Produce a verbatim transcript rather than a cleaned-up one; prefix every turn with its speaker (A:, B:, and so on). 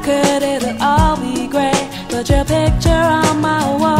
A: could, it'll all be great. Put your picture on my wall.